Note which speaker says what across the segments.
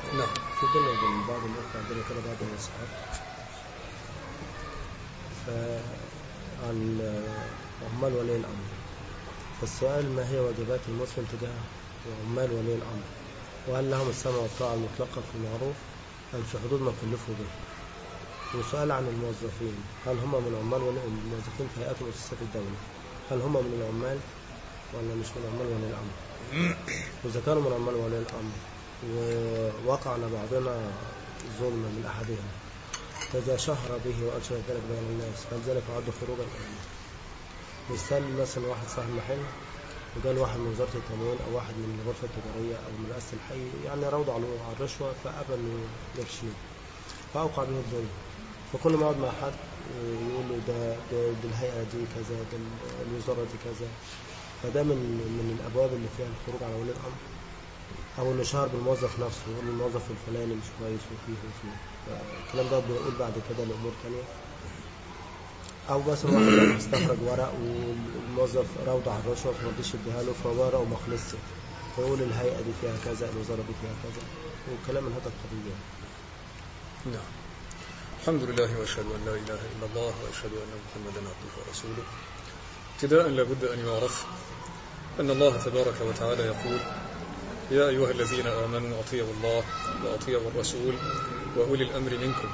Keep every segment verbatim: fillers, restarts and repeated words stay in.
Speaker 1: نعم.
Speaker 2: في بيننا وبين بعض الأخوة عندنا كده بعض النصائح عن عمال ولي الأمر. فالسؤال: ما هي واجبات المسلم تجاه عمال ولي الأمر؟ وهل لهم السمع والطاعة المطلقة في المعروف أم في حدود ما كلفوا به؟ وسؤال عن الموظفين: هل هم من عمال ولي الموظفين في هيئات ومؤسسات الدولة؟ هل هم من العمال ولا مش من عمال ولي الأمر؟ وإذا كانوا من عمال ولي الأمر ووقع على بعضنا ظلم من أحدهم فإذا شهر به وأنشر ذلك بين الناس هل ذلك يعد خروجا؟ مثال: مثلا واحد صاحب محل وقال واحد من وزارة التموين أو واحد من الغرفة التجارية أو من رئاسة الحي يعني روض على الرشوة فأبى إنه يرشيه فأوقع به الظلم. فكل ما يقعد مع حد يقول له ده, ده, ده الهيئة دي كذا، ده الوزارة دي كذا، فده من من الأبواب اللي فيها الخروج على ولي الأمر. أو إنه شهر بالموظف نفسه يقول الموظف الفلاني مش كويس وفيه وفيه، الكلام ده بيقول بعد كده لأمور تانية. أو مثلا واحد استخرج ورق والموظف روض على الرشوة فمرضيش يديها له فورقه وما خلصش فيقول الهيئة دي فيها كذا، الوزارة دي فيها كذا، وكلام من هذا القبيل.
Speaker 1: نعم. الحمد لله وأشهد أن لا إله إلا الله وأشهد أن محمدا عبده ورسوله. ابتداء لابد أن يعرف أن الله تبارك وتعالى يقول: يا أيها الذين آمنوا أطيعوا الله وأطيعوا الرسول وأولي الأمر منكم.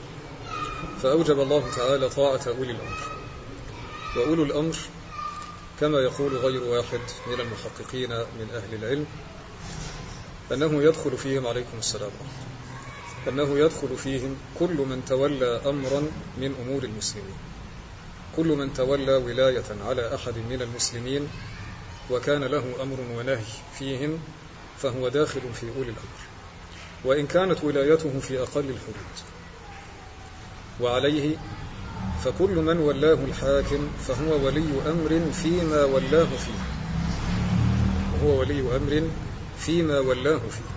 Speaker 1: فأوجب الله تعالى طاعة أولي الأمر. وأولو الأمر كما يقول غير واحد من المحققين من أهل العلم أنه يدخل فيهم عليكم السلام أنه يدخل فيهم كل من تولى أمرا من أمور المسلمين، كل من تولى ولاية على أحد من المسلمين وكان له أمر ونهي فيهم فهو داخل في أولي الأمر، وإن كانت ولايته في أقل الحدود. وعليه فكل من ولاه الحاكم فهو ولي أمر فيما ولاه فيه، وهو ولي أمر فيما ولاه فيه،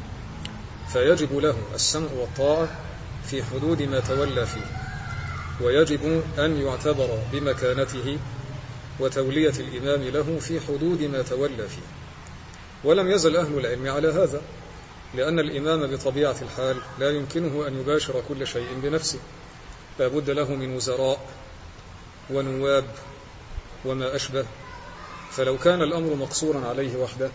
Speaker 1: فيجب له السمع والطاعة في حدود ما تولى فيه، ويجب أن يعتبر بمكانته وتولية الإمام له في حدود ما تولى فيه. ولم يزل أهل العلم على هذا، لأن الإمام بطبيعة الحال لا يمكنه أن يباشر كل شيء بنفسه، لا بد له من وزراء ونواب وما أشبه. فلو كان الأمر مقصورا عليه وحده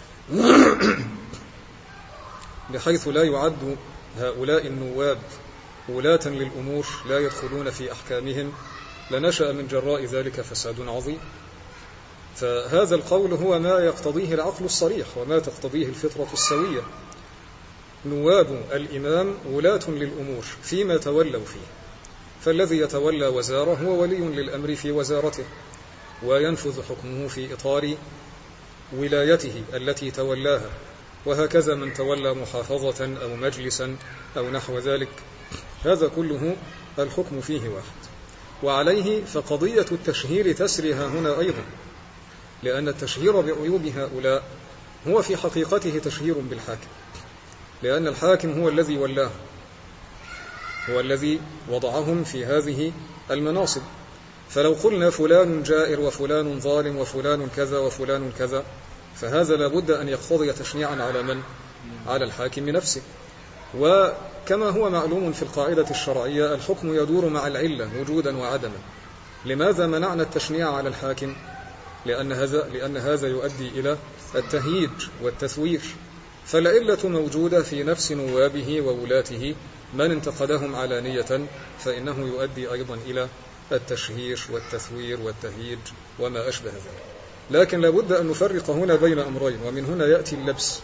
Speaker 1: بحيث لا يعد هؤلاء النواب ولاة للأمور لا يدخلون في أحكامهم لنشأ من جراء ذلك فساد عظيم. فهذا القول هو ما يقتضيه العقل الصريح وما تقتضيه الفطرة السوية. نواب الإمام ولاة للأمور فيما تولوا فيه، فالذي يتولى وزارة هو ولي للأمر في وزارته وينفذ حكمه في إطار ولايته التي تولاها، وهكذا من تولى محافظة أو مجلسا أو نحو ذلك، هذا كله الحكم فيه واحد. وعليه فقضية التشهير تسريها هنا أيضا، لأن التشهير بعيوب هؤلاء هو في حقيقته تشهير بالحاكم، لأن الحاكم هو الذي ولاه، هو الذي وضعهم في هذه المناصب. فلو قلنا فلان جائر وفلان ظالم وفلان كذا وفلان كذا، فهذا لابد أن يقتضي تشنيعا على من؟ على الحاكم نفسه. وكما هو معلوم في القاعدة الشرعية الحكم يدور مع العلة وجودا وعدما. لماذا منعنا التشنيع على الحاكم؟ لأن هذا, لأن هذا يؤدي إلى التهييج والتثوير، فالعلة موجودة في نفس نوابه وولاته، من انتقدهم علانية فإنه يؤدي أيضا إلى التشهير والتثوير والتهييج وما أشبه ذلك. لكن لابد أن نفرق هنا بين أمرين، ومن هنا يأتي اللبس،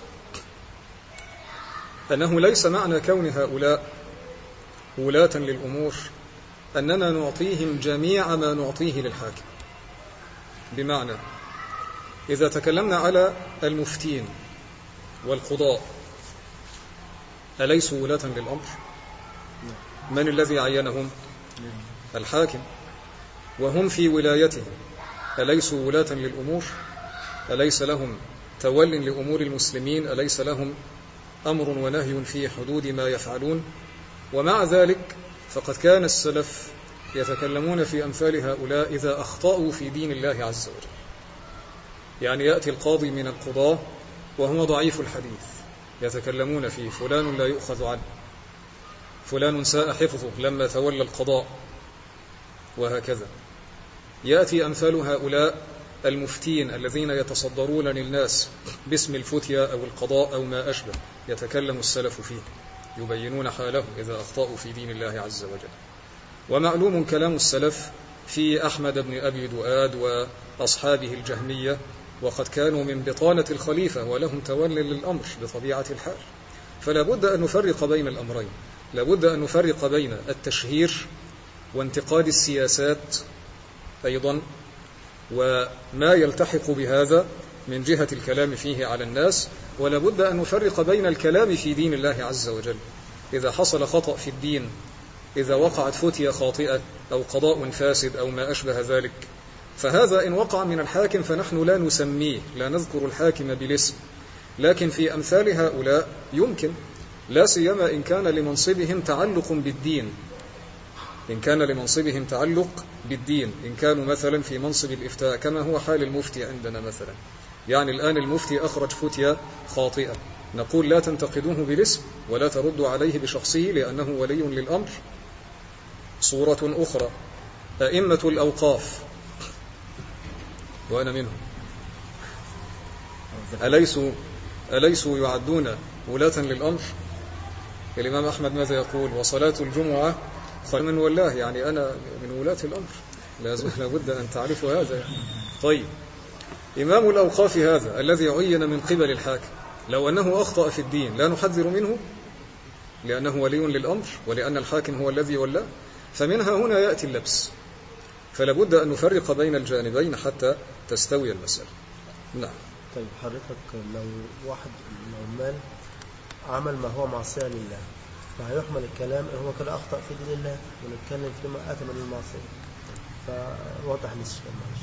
Speaker 1: أنه ليس معنى كون هؤلاء ولاة للأمور أننا نعطيهم جميع ما نعطيه للحاكم. بمعنى إذا تكلمنا على المفتين والقضاء أليسوا ولاة للأمر؟ من الذي عينهم؟ الحاكم، وهم في ولايته أليسوا ولاة للأمور؟ أليس لهم تول لأمور المسلمين؟ أليس لهم أمر ونهي في حدود ما يفعلون؟ ومع ذلك فقد كان السلف يتكلمون في أمثال هؤلاء إذا أخطأوا في دين الله عز وجل. يعني يأتي القاضي من القضاة وهو ضعيف الحديث يتكلمون فيه فلان لا يؤخذ عنه، فلان ساء حفظه لما تولى القضاء، وهكذا. يأتي أمثال هؤلاء المفتين الذين يتصدرون للناس باسم الفتيا أو القضاء أو ما أشبه، يتكلم السلف فيه يبينون حاله إذا أخطأوا في دين الله عز وجل. ومعلوم كلام السلف في أحمد بن أبي دؤاد وأصحابه الجهمية، وقد كانوا من بطانة الخليفة ولهم تول للأمر بطبيعة الحال. فلا بد أن نفرق بين الأمرين، لا بد أن نفرق بين التشهير وانتقاد السياسات أيضا وما يلتحق بهذا من جهة الكلام فيه على الناس، ولا بد أن نفرق بين الكلام في دين الله عز وجل. إذا حصل خطأ في الدين، إذا وقعت فتية خاطئة أو قضاء فاسد أو ما أشبه ذلك، فهذا إن وقع من الحاكم فنحن لا نسميه، لا نذكر الحاكم بالاسم. لكن في أمثال هؤلاء يمكن، لا سيما إن كان لمنصبهم تعلق بالدين، إن كان لمنصبهم تعلق بالدين، إن كانوا مثلا في منصب الإفتاء كما هو حال المفتي عندنا مثلا. يعني الآن المفتي أخرج فتية خاطئة، نقول لا تنتقدوه بالاسم ولا تردوا عليه بشخصه لأنه ولي للأمر. صورة أخرى، أئمة الأوقاف وأنا منهم، أليسوا, أليسوا يعدون ولاة للأمر؟ الإمام أحمد ماذا يقول؟ وصلاة الجمعة خير من ولاه، يعني أنا من ولاة الأمر، لا بد أن تعرفوا هذا. طيب، إمام الأوقاف هذا الذي عين من قبل الحاكم، لو أنه أخطأ في الدين لا نحذر منه لأنه ولي للأمر ولأن الحاكم هو الذي ولاه؟ فمنها هنا يأتي اللبس. فلا بد أن نفرق بين الجانبين حتى تستوي المسألة. نعم.
Speaker 2: طيب حضرتك، لو واحد من العمال عمل ما هو معصية لله، فهيحمل الكلام هو كده أخطأ في دين الله ونتكلم فيما أتى من المعصية، فوضح للشيء معلش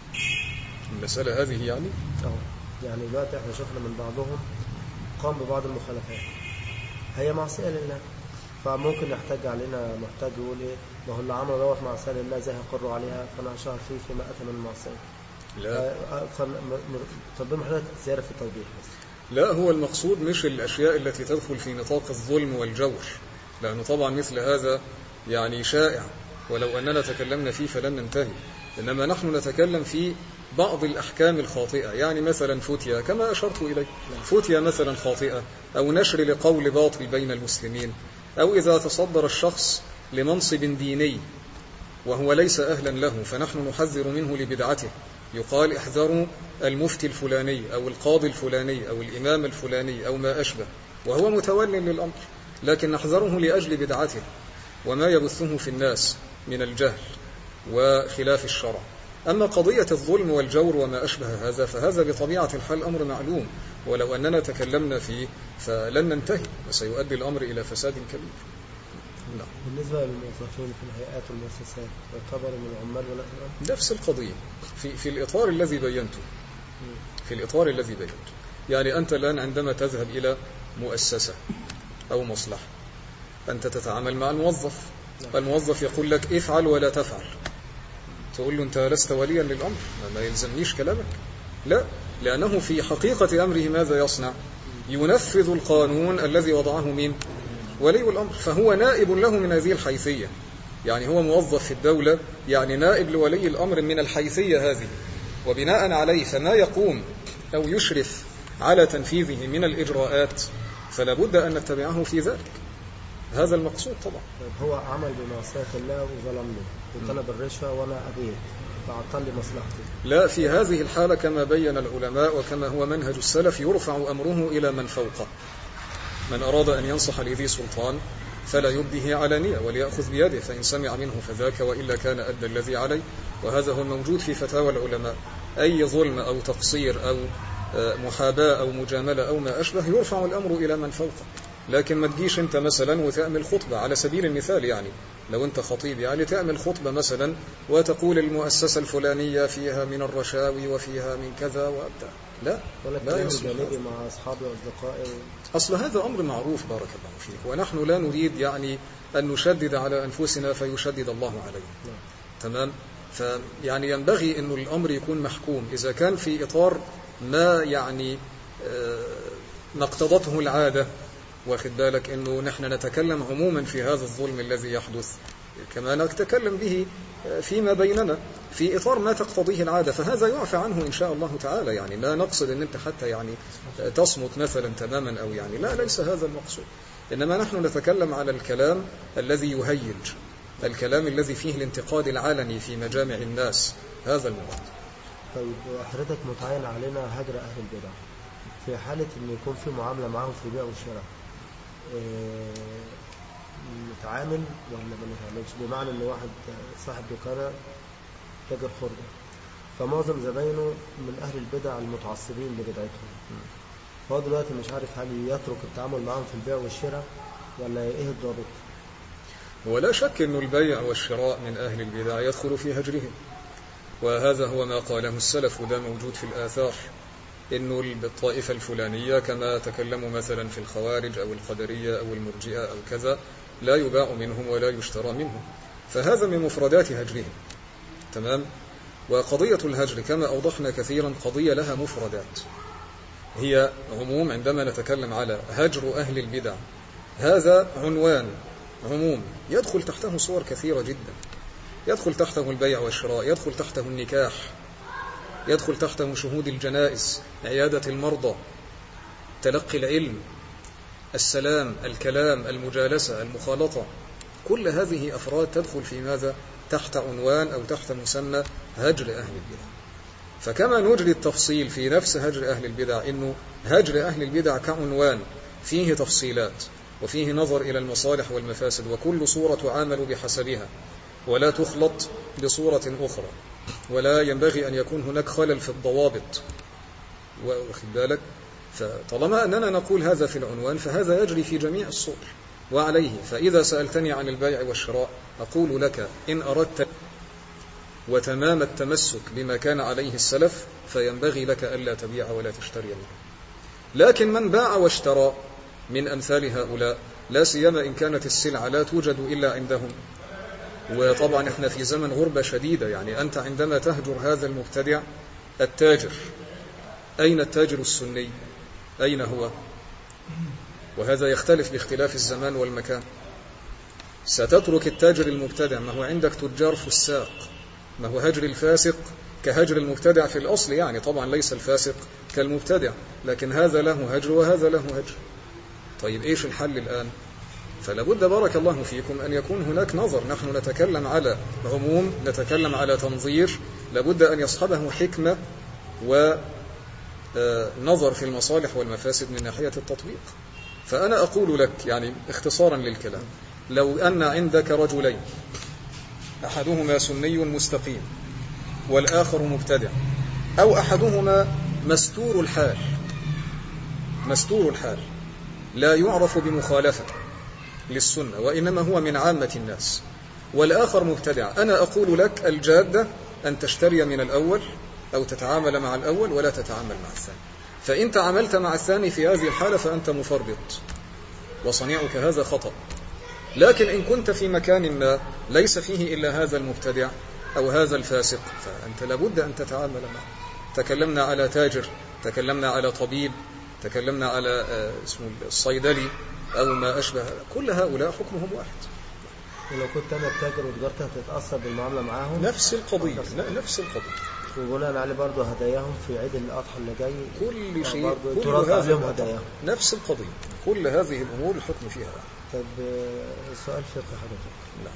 Speaker 1: المسألة هذه يعني
Speaker 2: أهو. يعني دلوقتي احنا شفنا من بعضهم قام ببعض المخالفات هي معصية لله، فممكن يحتاج علينا محتاج يقول ايه، ما هو اللي عمل دوت معصية لله زي هيقروا عليها، فانا هشهر فيه فيما اتى من المعصية.
Speaker 1: لا
Speaker 2: طب حضرتك زيادة في التوضيح بس.
Speaker 1: لا، هو المقصود مش الأشياء التي تدخل في نطاق الظلم والجور، لأنه طبعا مثل هذا يعني شائع، ولو أننا تكلمنا فيه فلن ننتهي. إنما نحن نتكلم في بعض الأحكام الخاطئة، يعني مثلا فتية كما أشرت إليه، فتية مثلا خاطئة أو نشر لقول باطل بين المسلمين، أو إذا تصدر الشخص لمنصب ديني وهو ليس أهلا له فنحن نحذر منه لبدعته، يقال احذروا المفتي الفلاني أو القاضي الفلاني أو الإمام الفلاني أو ما أشبه، وهو متول للأمر، لكن نحذره لأجل بدعته وما يبثه في الناس من الجهل وخلاف الشرع. أما قضية الظلم والجور وما أشبه هذا فهذا بطبيعة الحال أمر معلوم، ولو أننا تكلمنا فيه فلن ننتهي وسيؤدي الأمر إلى فساد كبير.
Speaker 2: لا. بالنسبة للموظفين في الهيئات والمؤسسات يعتبر من العمال ولا الأمر؟
Speaker 1: نفس القضية في, في الإطار الذي بينته في الإطار الذي بينته يعني أنت الآن عندما تذهب إلى مؤسسة أو مصلحة أنت تتعامل مع الموظف، الموظف يقول لك افعل ولا تفعل، تقول له أنت لست وليا للأمر، ما يلزمنيش كلامك. لا، لأنه في حقيقة أمره ماذا يصنع؟ ينفذ القانون الذي وضعه مين؟ ولي الأمر، فهو نائب له من هذه الحيثية، يعني هو موظف في الدولة، يعني نائب لولي الأمر من الحيثية هذه، وبناء عليه فما يقوم أو يشرف على تنفيذه من الإجراءات فلا بد أن نتبعه في ذلك. هذا المقصود طبعا.
Speaker 2: هو عمل بمعصية الله وظلمني وطلب الرشوة وأنا أبيه فعطل لي مصلحتي.
Speaker 1: لا، في هذه الحالة كما بين العلماء وكما هو منهج السلف يرفع أمره إلى من فوقه، من أراد أن ينصح لذي سلطان فلا يبديه علانية وليأخذ بيده، فإن سمع منه فذاك وإلا كان أدى الذي عليه. وهذا هو الموجود في فتاوى العلماء، أي ظلم أو تقصير أو محاباة أو مجاملة أو ما أشبه يرفع الأمر إلى من فوقه. لكن ما تجيش أنت مثلا وتعمل خطبة على سبيل المثال، يعني لو أنت خطيب يعني تعمل خطبة مثلا وتقول المؤسسة الفلانية فيها من الرشاوي وفيها من كذا وأبدا، لا لا يصلح
Speaker 2: مع أصحابي وأصدقائي.
Speaker 1: أصل هذا أمر معروف بارك الله فيك، ونحن لا نريد يعني أن نشدد على أنفسنا فيشدد الله علينا. تمام. فيعني ينبغي أن الأمر يكون محكوم إذا كان في إطار ما يعني ما اقتضته العادة، واخد بالك أنه نحن نتكلم عموما في هذا الظلم الذي يحدث كما نتكلم به فيما بيننا في إطار ما تقتضيه العادة، فهذا يعفى عنه إن شاء الله تعالى. يعني ما نقصد أن أنت حتى يعني تصمت مثلا تماما أو يعني لا، ليس هذا المقصود، إنما نحن نتكلم على الكلام الذي يهيج، الكلام الذي فيه الانتقاد العلني في مجامع الناس، هذا المراد.
Speaker 2: طيب حضرتك متعين علينا هجر أهل البدع في حالة أن يكون في معاملة معهم في البيع والشراء، إيه نتعامل ولا ما نتعاملش؟ بمعنى أن واحد صاحب دكانة تاجر خردة، فمعظم زباينه من أهل البدع المتعصبين لبدعتهم، هو دلوقتي مش عارف هل يترك التعامل معهم في البيع والشراء ولا إيه الضابط؟
Speaker 1: ولا شك أن البيع والشراء من أهل البدع يدخل في هجرهم، وهذا هو ما قاله السلف، وده موجود في الآثار، إنه الطائفة الفلانية كما تكلموا مثلا في الخوارج أو القدرية أو المرجئة أو كذا لا يباع منهم ولا يشترى منهم، فهذا من مفردات هجرهم. تمام. وقضية الهجر كما أوضحنا كثيرا قضية لها مفردات، هي عموم. عندما نتكلم على هجر أهل البدع هذا عنوان عموم يدخل تحته صور كثيرة جدا، يدخل تحته البيع والشراء، يدخل تحته النكاح، يدخل تحته شهود الجنائز، عيادة المرضى، تلقي العلم، السلام، الكلام، المجالسة، المخالطة، كل هذه أفراد تدخل في ماذا؟ تحت عنوان أو تحت مسمى هجر أهل البدع. فكما نجري التفصيل في نفس هجر أهل البدع، إنه هجر أهل البدع كعنوان فيه تفصيلات وفيه نظر إلى المصالح والمفاسد، وكل صورة تعامل بحسبها ولا تخلط بصورة أخرى، ولا ينبغي أن يكون هناك خلل في الضوابط، واخد بالك؟ فطالما أننا نقول هذا في العنوان فهذا يجري في جميع الصور. وعليه فإذا سألتني عن البيع والشراء أقول لك إن أردت وتمام التمسك بما كان عليه السلف فينبغي لك ألا تبيع ولا تشتري منه. لكن من باع واشترى من أمثال هؤلاء، لا سيما إن كانت السلعة لا توجد إلا عندهم، وطبعا احنا في زمن غربة شديدة، يعني أنت عندما تهجر هذا المبتدع التاجر، أين التاجر السني؟ أين هو؟ وهذا يختلف باختلاف الزمان والمكان. ستترك التاجر المبتدع، ما هو عندك تجار فساق، ما هو هجر الفاسق كهجر المبتدع في الأصل، يعني طبعا ليس الفاسق كالمبتدع، لكن هذا له هجر وهذا له هجر. طيب إيش الحل الآن؟ فلابد بارك الله فيكم أن يكون هناك نظر، نحن نتكلم على عموم، نتكلم على تنظير، لابد أن يصحبه حكمة ونظر في المصالح والمفاسد من ناحية التطبيق. فأنا أقول لك يعني اختصارا للكلام، لو أن عندك رجلين أحدهما سني مستقيم والآخر مبتدع، أو أحدهما مستور الحال مستور الحال لا يعرف بمخالفة للسنة وإنما هو من عامة الناس، والآخر مبتدع، أنا أقول لك الجادة أن تشتري من الأول أو تتعامل مع الأول ولا تتعامل مع الثاني. فإن تعاملت مع الثاني في هذه الحالة فأنت مفرط وصنيعك هذا خطأ. لكن إن كنت في مكان ما ليس فيه إلا هذا المبتدع أو هذا الفاسق فأنت لابد أن تتعامل معه. تكلمنا على تاجر، تكلمنا على طبيب، تكلمنا على اسمه الصيدلي أو ما أشبه، كل هؤلاء حكمهم واحد.
Speaker 2: ولو كنت أنا التاجر وتجارتي هتتأثر بالمعاملة معاهم
Speaker 1: نفس القضية، نفس القضية.
Speaker 2: وبناء عليه برضه هداياهم في عيد الأضحى اللي جاي،
Speaker 1: كل شيء، كل هذه هداياهم نفس القضية، كل هذه الأمور الحكم فيها.
Speaker 2: طب السؤال فقهي حضرتك.
Speaker 1: لا.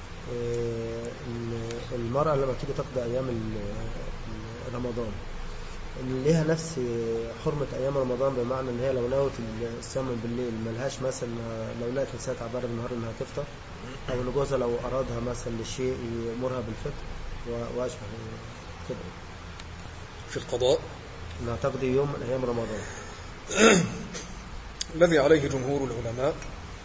Speaker 2: المرأة لما تيجي تقضي أيام رمضان ليها نفس حرمة أيام رمضان، بمعنى إن هي لو نوت الصيام بالليل ملهاش مثلا لو لقت نساء تعبانة بالنهار إنها تفطر، أو إن جوزها لو أرادها مثلا لشيء يأمرها بالفطر وأشبه كده
Speaker 1: في القضاء
Speaker 2: إنها تقضي يوم من أيام رمضان.
Speaker 1: الذي عليه جمهور العلماء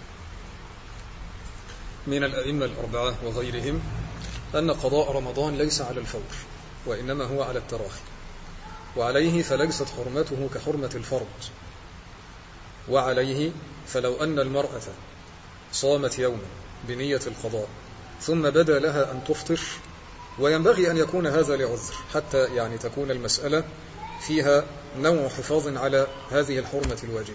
Speaker 1: من الأئمة الأربعة وغيرهم أن قضاء رمضان ليس على الفور وإنما هو على التراخي، وعليه فليست حرمته كحرمة الفرض. وعليه فلو أن المرأة صامت يوما بنية القضاء ثم بدا لها أن تفطر، وينبغي أن يكون هذا لعذر حتى يعني تكون المسألة فيها نوع حفاظ على هذه الحرمة الواجبة،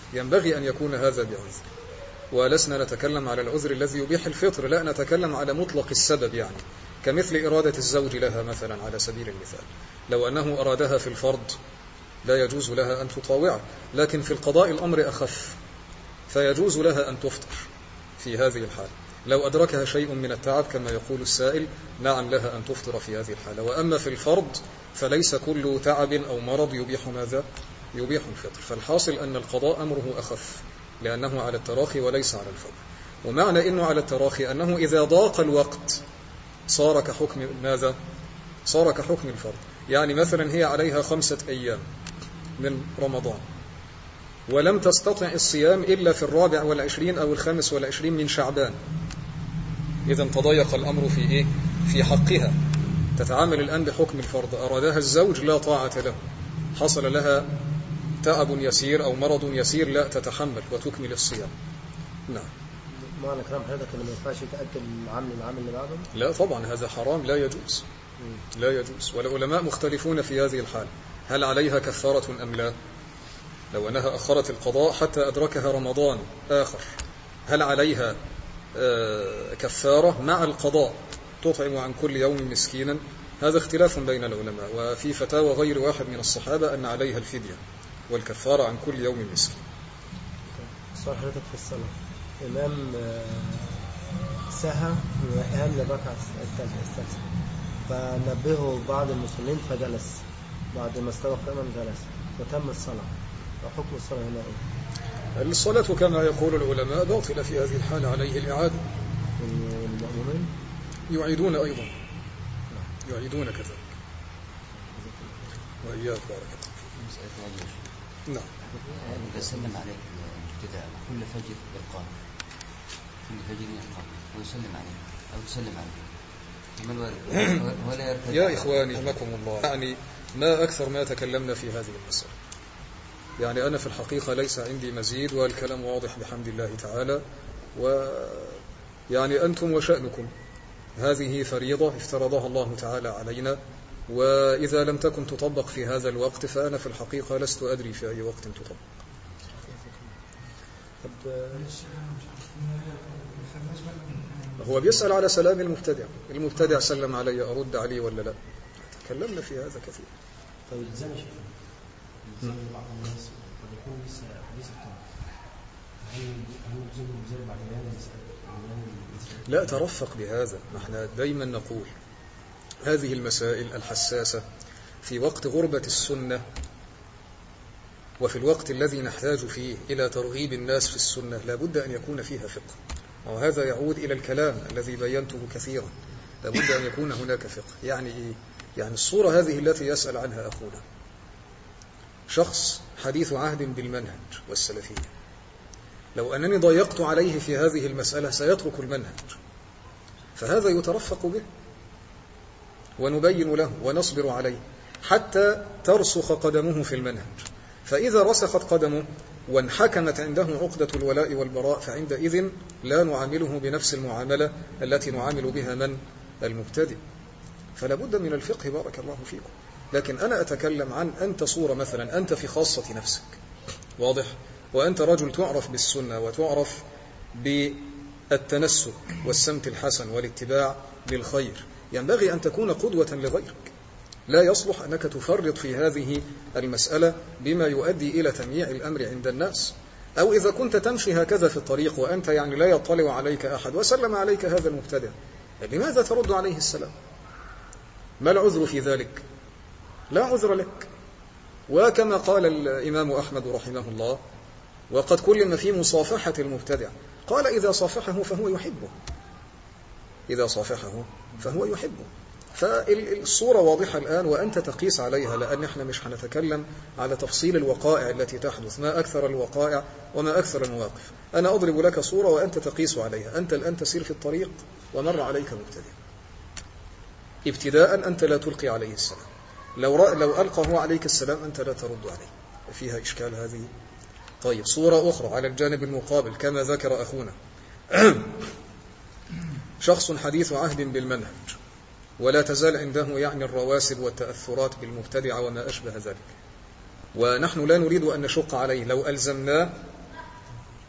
Speaker 1: ينبغي أن يكون هذا بعذر، ولسنا نتكلم على العذر الذي يبيح الفطر، لا نتكلم على مطلق السبب، يعني كمثل إرادة الزوج لها مثلا على سبيل المثال، لو أنه أرادها في الفرض لا يجوز لها أن تطاوعه، لكن في القضاء الأمر أخف، فيجوز لها أن تفطر في هذه الحالة. لو أدركها شيء من التعب كما يقول السائل، نعم لها أن تفطر في هذه الحالة. وأما في الفرض فليس كل تعب أو مرض يبيح ماذا؟ يبيح الفطر. فالحاصل أن القضاء أمره أخف لأنه على التراخي وليس على الفور. ومعنى أنه على التراخي أنه إذا ضاق الوقت صار كحكم ماذا؟ صار كحكم الفرض. يعني مثلا هي عليها خمسة أيام من رمضان ولم تستطع الصيام إلا في الرابع والعشرين أو الخامس والعشرين من شعبان، إذا تضيق الأمر في إيه؟ في حقها. تتعامل الآن بحكم الفرض، أرادها الزوج لا طاعة له، حصل لها تعب يسير أو مرض يسير، لا تتحمل وتكمل الصيام. نعم.
Speaker 2: معنى كلام حضرتك إنه ما ينفعش يتأجل العمل العمل اللي بعده؟
Speaker 1: لا طبعا، هذا حرام، لا يجوز. لا يجوز. والعلماء مختلفون في هذه الحال، هل عليها كفارة أم لا؟ لو أنها أخرت القضاء حتى أدركها رمضان آخر، هل عليها كفارة مع القضاء تطعم عن كل يوم مسكينا؟ هذا اختلاف بين العلماء، وفي فتاوى غير واحد من الصحابة أن عليها الفدية والكفارة عن كل يوم مسكين.
Speaker 2: صار حضرتك في الصلاة إمام سهى وقام لركعة الثالثة، فنبهه بعض المسلمين فجلس، بعد ما استوى قائما جلس وتم الصلاة، وحكم الصلاة هنا إيه؟
Speaker 1: الصلاة كما يقول العلماء باطلة في هذه الحالة، عليه الإعادة.
Speaker 2: المؤمنين
Speaker 1: يعيدون أيضا، يعيدون كذلك. وإياك بارك الله. نعم.
Speaker 3: بسلم عليك الابتداء كل فجر إقامة، كل فجر إقامة ويسلم عليك أو تسلم عليك ولا يرتد.
Speaker 1: يا إخواني رحمكم الله، يعني ما أكثر ما تكلمنا في هذه المسألة. يعني أنا في الحقيقة ليس عندي مزيد، والكلام واضح بحمد الله تعالى، ويعني أنتم وشأنكم، هذه فريضة افترضها الله تعالى علينا، وإذا لم تكن تطبق في هذا الوقت فأنا في الحقيقة لست أدري في أي وقت تطبق. هو بيسأل على سلام المبتدع، المبتدع سلم علي أرد عليه ولا لا؟ تكلمنا في هذا كثير.
Speaker 2: طيب زي ما شفنا زي بعض الناس قد يكون لسه حديث الطاعة، هل هل نجيبهم زي بعد
Speaker 1: لا ترفق بهذا. نحن دايما نقول هذه المسائل الحساسة في وقت غربة السنة وفي الوقت الذي نحتاج فيه إلى ترغيب الناس في السنة لابد أن يكون فيها فقه، وهذا يعود إلى الكلام الذي بينته كثيرا، لابد أن يكون هناك فقه. يعني إيه؟ يعني الصورة هذه التي يسأل عنها أخونا شخص حديث عهد بالمنهج والسلفية، لو أنني ضيقت عليه في هذه المسألة سيترك المنهج، فهذا يترفق به ونبين له ونصبر عليه حتى ترسخ قدمه في المنهج. فإذا رسخت قدمه وانحكمت عنده عقدة الولاء والبراء فعندئذ لا نعامله بنفس المعاملة التي نعامل بها من المبتدئ. فلا بد من الفقه بارك الله فيكم. لكن أنا أتكلم عن أنت صورة مثلا، أنت في خاصة نفسك واضح، وأنت رجل تعرف بالسنة وتعرف بالتنسك والسمت الحسن والاتباع للخير، ينبغي أن تكون قدوة لغيرك. لا يصلح أنك تفرط في هذه المسألة بما يؤدي إلى تمييع الأمر عند الناس. أو إذا كنت تمشي هكذا في الطريق وأنت يعني لا يطلع عليك أحد وسلم عليك هذا المبتدع، لماذا ترد عليه السلام؟ ما العذر في ذلك؟ لا عذر لك. وكما قال الإمام أحمد رحمه الله وقد كلم في مصافحة المبتدع، قال إذا صافحه فهو يحبه، إذا صافحه فهو يحبه. فالصورة واضحة الآن وأنت تقيس عليها، لأن احنا مش هنتكلم على تفصيل الوقائع التي تحدث، ما أكثر الوقائع وما أكثر المواقف. أنا أضرب لك صورة وأنت تقيس عليها. أنت الآن تسير في الطريق ومر عليك مبتدع، ابتداء أنت لا تلقي عليه السلام، لو, لو ألقى هو عليك السلام أنت لا ترد عليه، فيها إشكال هذه. طيب صورة أخرى على الجانب المقابل كما ذكر أخونا شخص حديث عهد بالمنهج ولا تزال عنده يعني الرواسب والتأثرات بالمبتدع وما أشبه ذلك، ونحن لا نريد أن نشق عليه، لو ألزمناه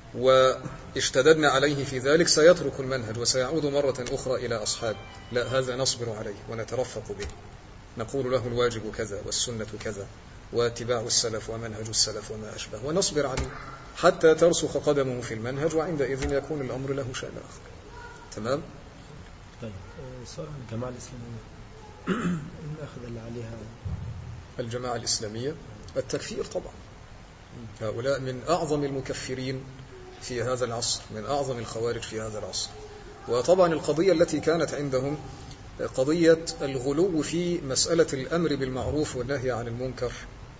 Speaker 1: واشتددنا عليه في ذلك سيترك المنهج وسيعود مرة أخرى إلى أصحابه. لا، هذا نصبر عليه ونترفق به، نقول له الواجب كذا والسنة كذا واتباع السلف ومنهج السلف وما أشبه، ونصبر عليه حتى ترسخ قدمه في المنهج، وعندئذ يكون الأمر له شأن آخر. تمام؟
Speaker 2: طيب سؤال عن الجماعة الإسلامية الأخذ اللي عليها
Speaker 1: الجماعة الإسلامية التكفير طبعا. هؤلاء من أعظم المكفرين في هذا العصر، من أعظم الخوارج في هذا العصر. وطبعا القضية التي كانت عندهم قضية الغلو في مسألة الأمر بالمعروف والنهي عن المنكر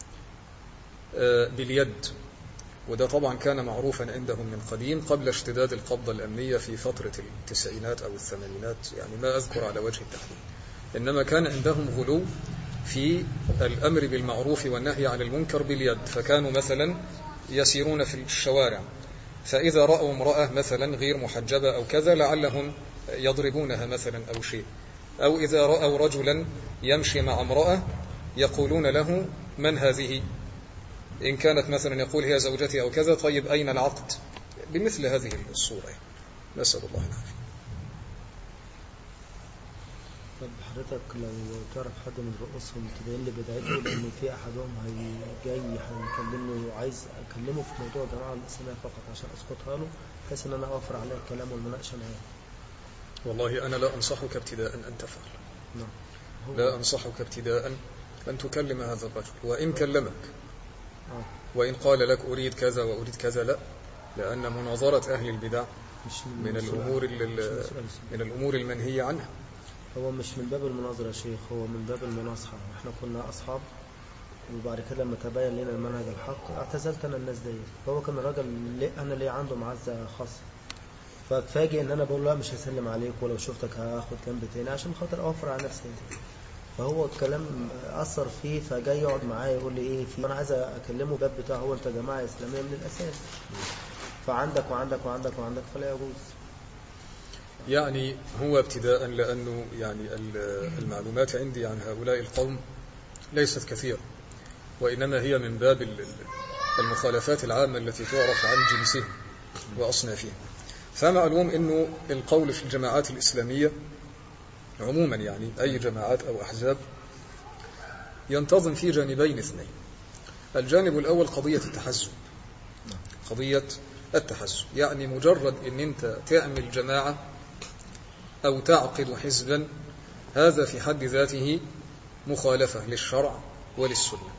Speaker 1: باليد، وده طبعا كان معروفا عندهم من قديم قبل اشتداد القبضة الأمنية في فترة التسعينات أو الثمانينات، يعني ما أذكر على وجه التحديد. إنما كان عندهم غلو في الأمر بالمعروف والنهي عن المنكر باليد، فكانوا مثلا يسيرون في الشوارع، فإذا رأوا امرأة مثلا غير محجبة أو كذا لعلهم يضربونها مثلا أو شيء، أو إذا رأوا رجلا يمشي مع امرأة يقولون له من هذه؟ إن كانت مثلا يقول هي زوجتي أو كذا، طيب أين العقد؟ بمثل هذه الصورة. نسأل الله العافية.
Speaker 2: طب حضرتك لو تعرف حد من رؤوسهم تبين لي بدايته، لأن في أحدهم هي جاي هيكلمني وعايز أكلمه في موضوع الجماعة الإسلامية فقط عشان أسقطها له، بحيث إن أنا أوفر عليه الكلام والمناقشة معاه.
Speaker 1: والله أنا لا أنصحك ابتداء أن تفعل.
Speaker 2: نعم.
Speaker 1: لا أنصحك ابتداء أن تكلم هذا الرجل، وإن كلمك
Speaker 2: آه.
Speaker 1: وإن قال لك أريد كذا وأريد كذا، لا، لأن مناظرة أهل البدع من الأمور من الأمور المنهية عنها.
Speaker 2: هو مش من باب المناظرة يا شيخ، هو من باب المناصحة. احنا كنا أصحاب، وبعد كده لما تبين لنا المنهج الحق اعتزلت أنا الناس دي. فهو كان الراجل ليه أنا ليه عنده معزة خاصة، فاتفاجئ إن أنا بقول له مش هسلم عليك، ولو شفتك هاخد جنب تاني عشان خاطر أوفر على نفسي. فهو الكلام أثر فيه، فجاي يقعد معايا يقول لي إيه في، أنا عايز أكلمه باب بتاعه، هو أنت جماعة إسلامية من الأساس، فعندك وعندك وعندك وعندك فلا يجوز.
Speaker 1: يعني هو ابتداء لأنه يعني المعلومات عندي عن هؤلاء القوم ليست كثيرة، وإنما هي من باب المخالفات العامة التي تعرف عن جنسهم وأصنافهم. فمعلوم أنه القول في الجماعات الإسلامية عموما، يعني أي جماعات أو أحزاب، ينتظم في جانبين اثنين. الجانب الأول قضية التحزب، قضية التحزب يعني مجرد أن أنت تعمل جماعة أو تعقد حزبا، هذا في حد ذاته مخالفة للشرع وللسنة.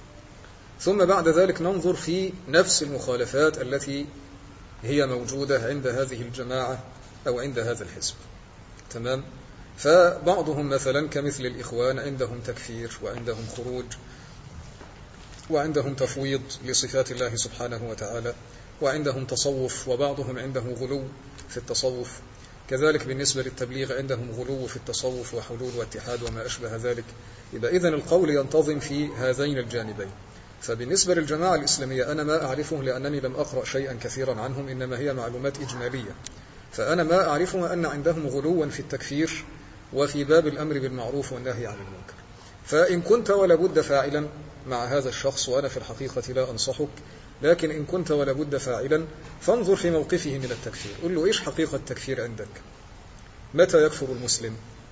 Speaker 1: ثم بعد ذلك ننظر في نفس المخالفات التي هي موجودة عند هذه الجماعة أو عند هذا الحزب. تمام؟ فبعضهم مثلا كمثل الإخوان عندهم تكفير وعندهم خروج وعندهم تفويض لصفات الله سبحانه وتعالى، وعندهم تصوف، وبعضهم عنده غلو في التصوف. كذلك بالنسبة للتبليغ عندهم غلو في التصوف وحلول واتحاد وما أشبه ذلك. يبقى إذن القول ينتظم في هذين الجانبين. فبالنسبة للجماعة الإسلامية أنا ما أعرفه لأنني لم أقرأ شيئا كثيرا عنهم، إنما هي معلومات إجمالية. فأنا ما أعرفه أن عندهم غلوا في التكفير وفي باب الأمر بالمعروف والنهي عن المنكر. فإن كنت ولا بد فاعلا مع هذا الشخص، وأنا في الحقيقة لا أنصحك، لكن إن كنت ولا بد فاعلا فانظر في موقفه من التكفير. قل له إيش حقيقة التكفير عندك؟ متى يكفر المسلم؟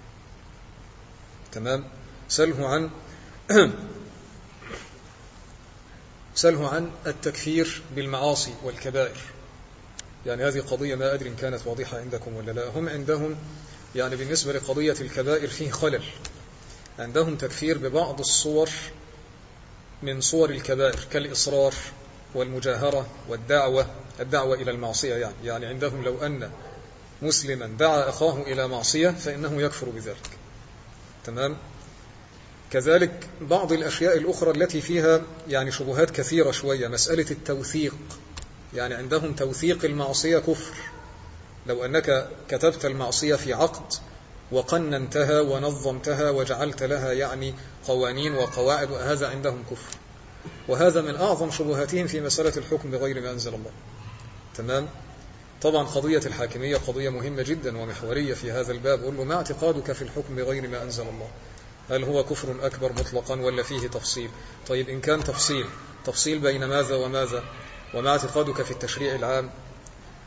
Speaker 1: تمام؟ سله عن سله عن التكفير بالمعاصي والكبائر. يعني هذه قضية ما أدري إن كانت واضحة عندكم ولا لا. هم عندهم يعني بالنسبة لقضية الكبائر فيه خلل، عندهم تكفير ببعض الصور من صور الكبائر كالإصرار والمجاهرة والدعوة الدعوة إلى المعصية. يعني يعني عندهم لو أن مسلما دعا أخاه إلى معصية فإنه يكفر بذلك. تمام؟ كذلك بعض الأشياء الأخرى التي فيها يعني شبهات كثيرة شوية، مسألة التوثيق. يعني عندهم توثيق المعصية كفر. لو أنك كتبت المعصية في عقد وقننتها ونظمتها وجعلت لها يعني قوانين وقواعد، وهذا عندهم كفر. وهذا من أعظم شبهاتهم في مسألة الحكم بغير ما أنزل الله. تمام؟ طبعا قضية الحاكمية قضية مهمة جدا ومحورية في هذا الباب. قل له ما اعتقادك في الحكم بغير ما أنزل الله؟ هل هو كفر أكبر مطلقا ولا فيه تفصيل؟ طيب إن كان تفصيل، تفصيل بين ماذا وماذا؟ وما اعتقادك في التشريع العام؟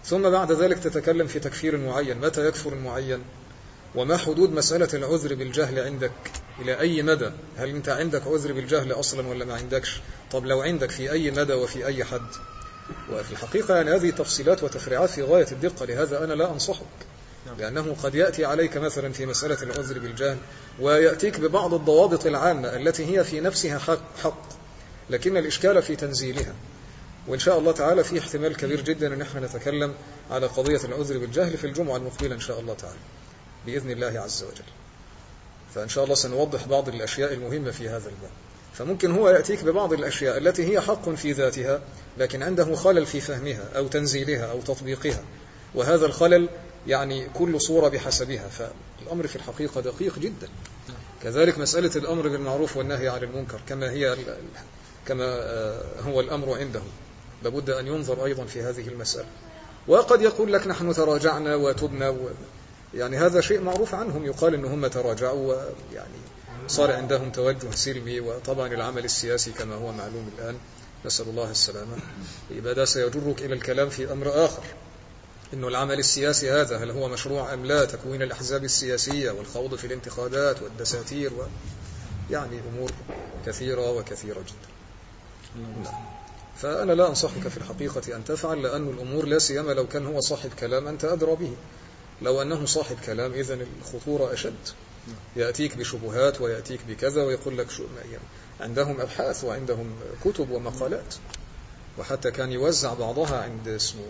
Speaker 1: ثم بعد ذلك تتكلم في تكفير معين، متى يكفر المعين، وما حدود مسألة العذر بالجهل عندك إلى أي مدى، هل أنت عندك عذر بالجهل أصلا ولا ما عندكش؟ طب لو عندك في أي مدى وفي أي حد؟ وفي الحقيقة يعني هذه تفصيلات وتفريعات في غاية الدقة، لهذا أنا لا أنصحك، لأنه قد يأتي عليك مثلا في مسألة العذر بالجهل ويأتيك ببعض الضوابط العامة التي هي في نفسها حق, حق لكن الإشكال في تنزيلها. وإن شاء الله تعالى في احتمال كبير جدا أن احنا نتكلم على قضية العذر بالجهل في الجمعة المقبلة إن شاء الله تعالى بإذن الله عز وجل. فإن شاء الله سنوضح بعض الأشياء المهمة في هذا الباب. فممكن هو يأتيك ببعض الأشياء التي هي حق في ذاتها لكن عنده خلل في فهمها أو تنزيلها أو تطبيقها، وهذا الخلل يعني كل صورة بحسبها، فالأمر في الحقيقة دقيق جدا. كذلك مسألة الأمر بالمعروف والنهي عن المنكر كما هي كما هو الأمر عنده، لابد أن ينظر أيضا في هذه المسألة. وقد يقول لك نحن تراجعنا وتبنا و... يعني هذا شيء معروف عنهم، يقال إنهم تراجعوا ويعني صار عندهم توجه سلمي، وطبعا العمل السياسي كما هو معلوم الآن نسأل الله السلامة يبقى ده سيجرك إلى الكلام في أمر آخر، إنه العمل السياسي هذا هل هو مشروع أم لا، تكوين الأحزاب السياسية والخوض في الانتخابات والدساتير و... يعني أمور كثيرة وكثيرة جدا. نعم. فأنا لا أنصحك في الحقيقة أن تفعل، لأن الأمور لا سيما لو كان هو صاحب كلام أنت أدرى به، لو أنه صاحب كلام إذن الخطورة أشد، يأتيك بشبهات ويأتيك بكذا ويقول لك شو عندهم أبحاث وعندهم كتب ومقالات، وحتى كان يوزع بعضها عند اسمه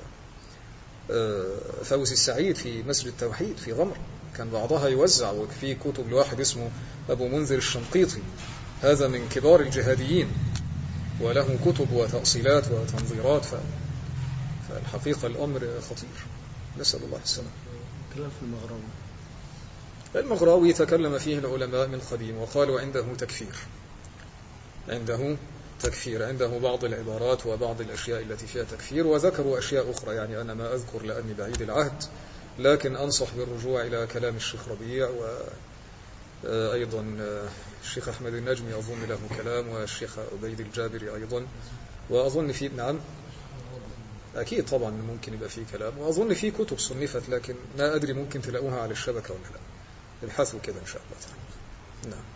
Speaker 1: فوزي السعيد في مسجد التوحيد في غمر، كان بعضها يوزع، وفي كتب لواحد اسمه أبو منذر الشنقيطي، هذا من كبار الجهاديين وله كتب وتأصيلات وتنظيرات. ف... فالحقيقة الأمر خطير، نسأل الله السلامة.
Speaker 2: كلام في المغراوي
Speaker 1: المغراوي تكلم فيه العلماء من قديم وقالوا عنده تكفير، عنده تكفير، عنده بعض العبارات وبعض الأشياء التي فيها تكفير، وذكروا أشياء أخرى يعني أنا ما أذكر لأني بعيد العهد، لكن أنصح بالرجوع إلى كلام الشيخ ربيع، وأيضا الشيخ أحمد النجمي أظن له كلام، والشيخ عبيد الجابري أيضا، وأظن في نعم أكيد طبعا ممكن يبقى فيه كلام، وأظن فيه كتب صنفت لكن ما أدري ممكن تلاقوها على الشبكة ولا لا، ابحثوا كده إن شاء الله تعالى. نعم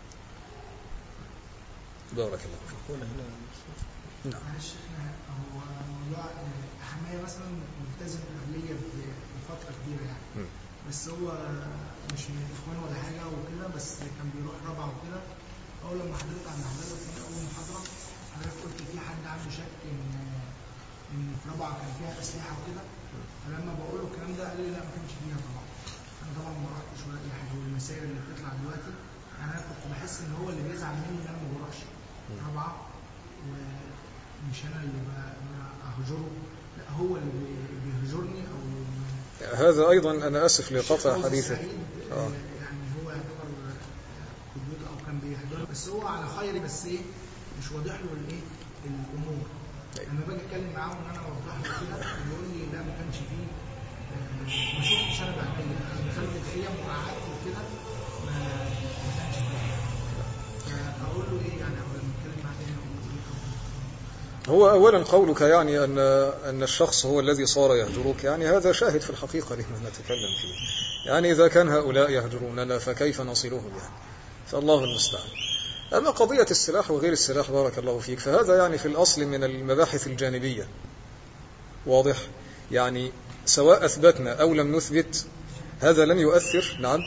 Speaker 1: بارك الله فيك. نعم
Speaker 4: هو موضوع حماية مثلا ملتزم أهلية بفترة كبيرة يعني م. بس هو مش من الإخوان ولا حاجة وكده، بس كان بيروح رابعة وكده. أول لما حضرتك عند حضرتك في أول محاضرة حضرتك قلت في حد عنده شك إن إن في رابعة كان فيها أسلحة وكده، فلما بقول له الكلام ده قال لي لا ما كانش فيها طبعا. أنا طبعا ما رحتش ولا أي حاجة، والمسائل اللي بتطلع دلوقتي يعني أنا كنت بحس إن هو اللي بيزعل مني إن أنا ما بروحش رابعة، ومش أنا اللي أهجره، لا هو اللي بيهجرني. أو
Speaker 1: هذا أيضا أنا أسف لقطع حديثك.
Speaker 4: آه. يعني هو يعتبر قدوته أو كان بيهجره، بس هو على خير، بس إيه مش واضح له الإيه الأمور. لما باجي أتكلم معاه إن أنا أوضح له كده بيقول لي لا ما كانش فيه، ما شفتش أنا بعمل أنا دخلت الخيم وقعدت وكده ما كانش فيه. فأقول له إيه يعني أول ما أتكلم معاه تاني
Speaker 1: هو أولا قولك يعني أن أن الشخص هو الذي صار يهجرك، يعني هذا شاهد في الحقيقة لما نتكلم فيه، يعني إذا كان هؤلاء يهجروننا فكيف نصلهم يعني، فالله المستعان. أما قضية السلاح وغير السلاح بارك الله فيك، فهذا يعني في الأصل من المباحث الجانبية، واضح يعني سواء أثبتنا أو لم نثبت هذا لن يؤثر. نعم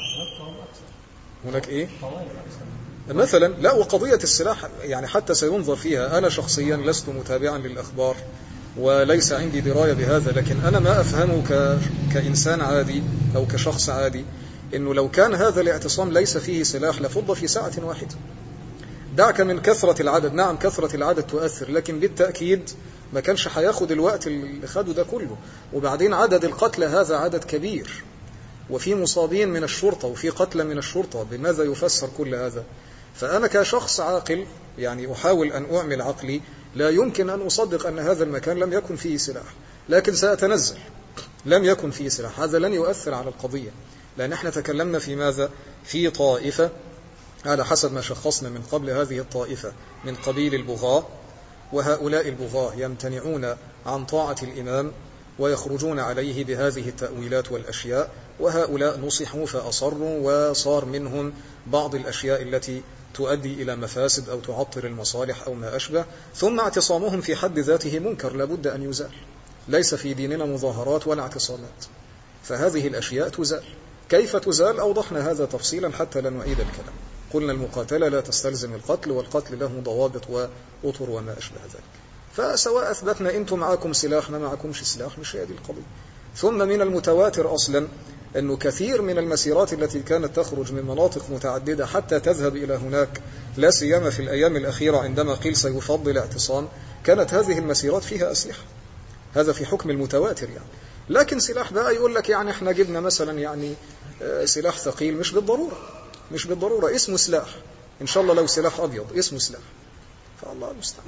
Speaker 1: هناك إيه مثلا لا، وقضية السلاح يعني حتى سينظر فيها. أنا شخصيا لست متابعا للأخبار وليس عندي دراية بهذا، لكن أنا ما أفهمه ك... كإنسان عادي أو كشخص عادي إنه لو كان هذا الاعتصام ليس فيه سلاح لفض في ساعة واحدة. دعك من كثرة العدد، نعم كثرة العدد تؤثر، لكن بالتأكيد ما كانش هياخد الوقت اللي خده ده كله. وبعدين عدد القتلى هذا عدد كبير، وفي مصابين من الشرطة وفي قتلى من الشرطة، بماذا يفسر كل هذا؟ فأنا كشخص عاقل يعني أحاول أن أعمل عقلي، لا يمكن أن أصدق أن هذا المكان لم يكن فيه سلاح، لكن سأتنزل لم يكن فيه سلاح، هذا لن يؤثر على القضية، لأن احنا تكلمنا في ماذا؟ في طائفة على حسب ما شخصنا من قبل، هذه الطائفة من قبيل البغاة، وهؤلاء البغاة يمتنعون عن طاعة الإمام ويخرجون عليه بهذه التأويلات والأشياء، وهؤلاء نصحوا فأصروا، وصار منهم بعض الأشياء التي تؤدي إلى مفاسد أو تعطر المصالح أو ما أشبه. ثم اعتصامهم في حد ذاته منكر لابد أن يزال، ليس في ديننا مظاهرات ولا اعتصامات، فهذه الأشياء تزال. كيف تزال؟ أوضحنا هذا تفصيلا حتى لا نعيد الكلام. قلنا المقاتلة لا تستلزم القتل، والقتل له ضوابط وأطر وما أشبه ذلك. فسواء أثبتنا أنتم معكم سلاح ما معكمش سلاح، مش هذه القضية. ثم من المتواتر أصلا أنه كثير من المسيرات التي كانت تخرج من مناطق متعددة حتى تذهب إلى هناك، لا سيما في الأيام الأخيرة عندما قيل سيفضل اعتصام، كانت هذه المسيرات فيها أسلحة. هذا في حكم المتواتر يعني. لكن سلاح بقى يقول لك يعني احنا جبنا مثلا يعني سلاح ثقيل، مش بالضرورة، مش بالضرورة اسمه سلاح، إن شاء الله لو سلاح أبيض اسمه سلاح، فالله المستعان.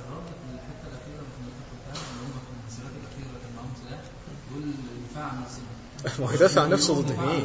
Speaker 1: ما يدافع عن نفسه ضد ايه؟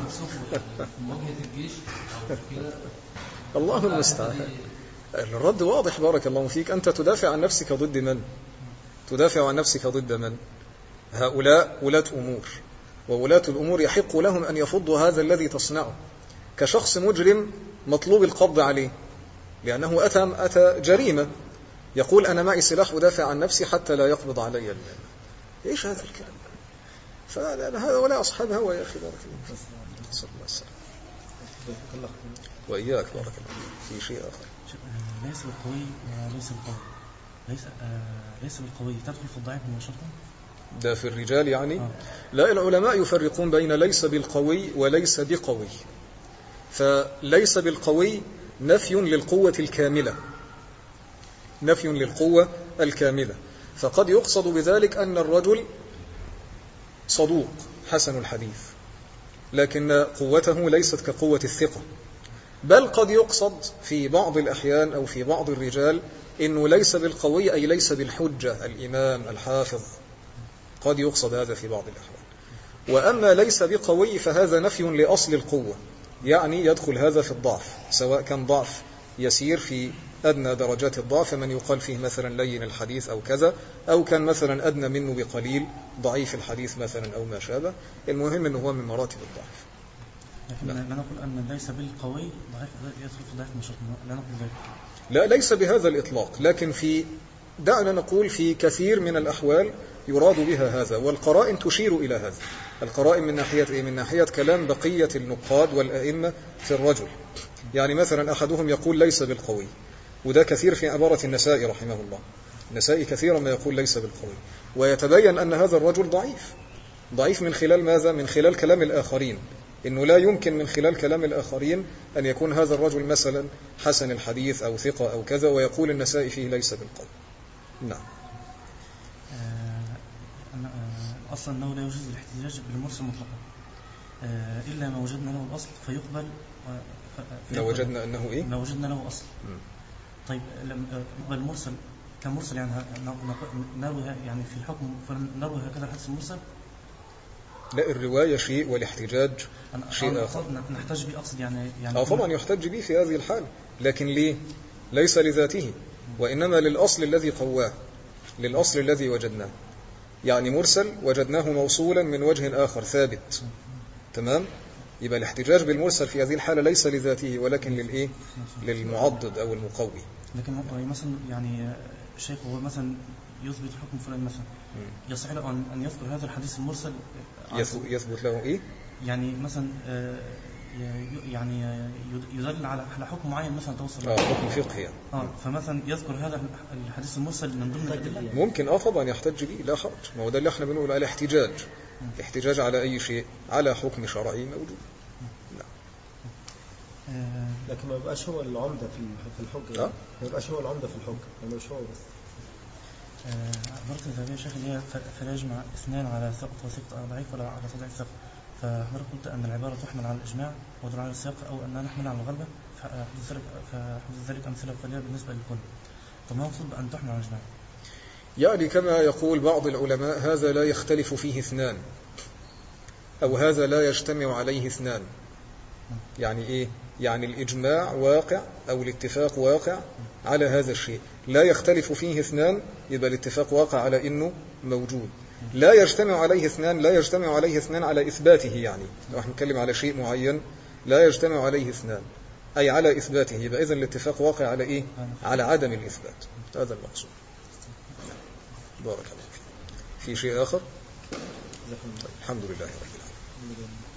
Speaker 1: الله المستعان. الرد واضح بارك الله فيك. أنت تدافع عن نفسك ضد من؟ تدافع عن نفسك ضد من؟ هؤلاء ولاة أمور، وولاة الأمور يحق لهم أن يفضوا هذا الذي تصنعه. كشخص مجرم مطلوب القبض عليه لأنه أتى, أتى جريمة، يقول أنا معي سلاح أدافع عن نفسي حتى لا يقبض علي المال. إيش هذا الكلام؟ فهذا ولا أصحاب هوى يا أخي. بارك الله صلى الله عليه وسلم. وإياك بارك الله في شيء آخر.
Speaker 5: ليس بالقوي ليس بالقوي ليس ليس بالقوي تدخل في الضعيف مباشرة.
Speaker 1: ده في الرجال يعني آه. لا، العلماء يفرقون بين ليس بالقوي وليس بقوي. فليس بالقوي نفي للقوة الكاملة، نفي للقوة الكاملة. فقد يقصد بذلك أن الرجل صدوق حسن الحديث لكن قوته ليست كقوة الثقة. بل قد يقصد في بعض الأحيان أو في بعض الرجال إنه ليس بالقوي أي ليس بالحجة، الإمام الحافظ، قد يقصد هذا في بعض الأحوال. وأما ليس بقوي فهذا نفي لأصل القوة، يعني يدخل هذا في الضعف، سواء كان ضعف يسير في أدنى درجات الضعف من يقال فيه مثلا لين الحديث أو كذا، أو كان مثلا أدنى منه بقليل ضعيف الحديث مثلا أو ما شابه. المهم أنه هو من مراتب الضعف.
Speaker 5: لكن لا نقول أن ليس بالقوي ضعيف يدخل في ضعيف مشروط، لا نقول ذلك.
Speaker 1: لا، ليس بهذا الإطلاق، لكن في دعنا نقول في كثير من الأحوال يراد بها هذا، والقرائن تشير إلى هذا. القرائن من ناحية إيه؟ من ناحية كلام بقية النقاد والأئمة في الرجل. يعني مثلا أحدهم يقول ليس بالقوي، وده كثير في عبارة النسائي رحمه الله. النسائي كثيرا ما يقول ليس بالقوي، ويتبين أن هذا الرجل ضعيف. ضعيف من خلال ماذا؟ من خلال كلام الآخرين، إنه لا يمكن من خلال كلام الآخرين أن يكون هذا الرجل مثلا حسن الحديث أو ثقة أو كذا، ويقول النسائي فيه ليس بالقوي. نعم.
Speaker 5: أصلا أنه لا يجوز الاحتجاج بالمرسل مطلقا إلا ما وجدنا له الأصل فيقبل.
Speaker 1: لو وجدنا أنه إيه؟
Speaker 5: لو وجدنا له أصل. م. طيب يقبل المرسل كمرسل يعني نروي يعني في الحكم فنروي هكذا الحديث المرسل.
Speaker 1: لا، الرواية شيء والاحتجاج شيء آخر.
Speaker 5: نحتج به أقصد يعني يعني
Speaker 1: آه طبعا يحتج به في هذه الحال، لكن ليه؟ ليس لذاته، وإنما للأصل الذي قواه، للأصل الذي وجدناه. يعني مرسل وجدناه موصولا من وجه آخر ثابت، تمام؟ يبقى الاحتجاج بالمرسل في هذه الحالة ليس لذاته ولكن للإيه؟ للمعضد أو المقوي.
Speaker 5: لكن مثلا يعني الشيخ هو مثلا يثبت حكم فلان مثلا، يصح له أن يذكر هذا الحديث المرسل
Speaker 1: يثبت له إيه؟
Speaker 5: يعني مثلا يعني يدل على حكم معين مثلا توصل
Speaker 1: آه حكم فقهي
Speaker 5: آه فمثلا يذكر هذا الحديث المرسل من ضمن الأدلة.
Speaker 1: ممكن آه طبعا يحتج به لا حرج، ما هو ده اللي احنا بنقول على احتجاج. احتجاج على أي شيء، على حكم شرعي موجود. لا.
Speaker 2: لكن ما يبقاش هو العمدة في الحكم.
Speaker 1: لا،
Speaker 2: ما يبقاش هو العمدة في الحكم، يعني مش هو بس.
Speaker 5: عبارة الذهبية شيخ اللي هي فلا يجمع اثنان على ثقة وثقة ضعيف ولا على تضعيف ثقة. فحضرتك قلت أن العبارة تحمل على الإجماع ودل على السياق، أو أنها نحمل على الغلبة، فحدث ذلك أمثلة قليلة بالنسبة للكل. طب ما المقصود بأن تحمل على الإجماع؟
Speaker 1: يعني كما يقول بعض العلماء هذا لا يختلف فيه اثنان، أو هذا لا يجتمع عليه اثنان. يعني إيه؟ يعني الإجماع واقع أو الاتفاق واقع على هذا الشيء، لا يختلف فيه اثنان، يبقى الاتفاق واقع على إنه موجود. لا يجتمع عليه اثنان لا يجتمع عليه اثنان على إثباته، يعني لو احنا نتكلم على شيء معين لا يجتمع عليه اثنان أي على إثباته، يبقى إذن الاتفاق واقع على إيه؟ على عدم الإثبات. هذا المقصود. بارك الله فيك. في شيء آخر؟ الحمد لله رب العالمين.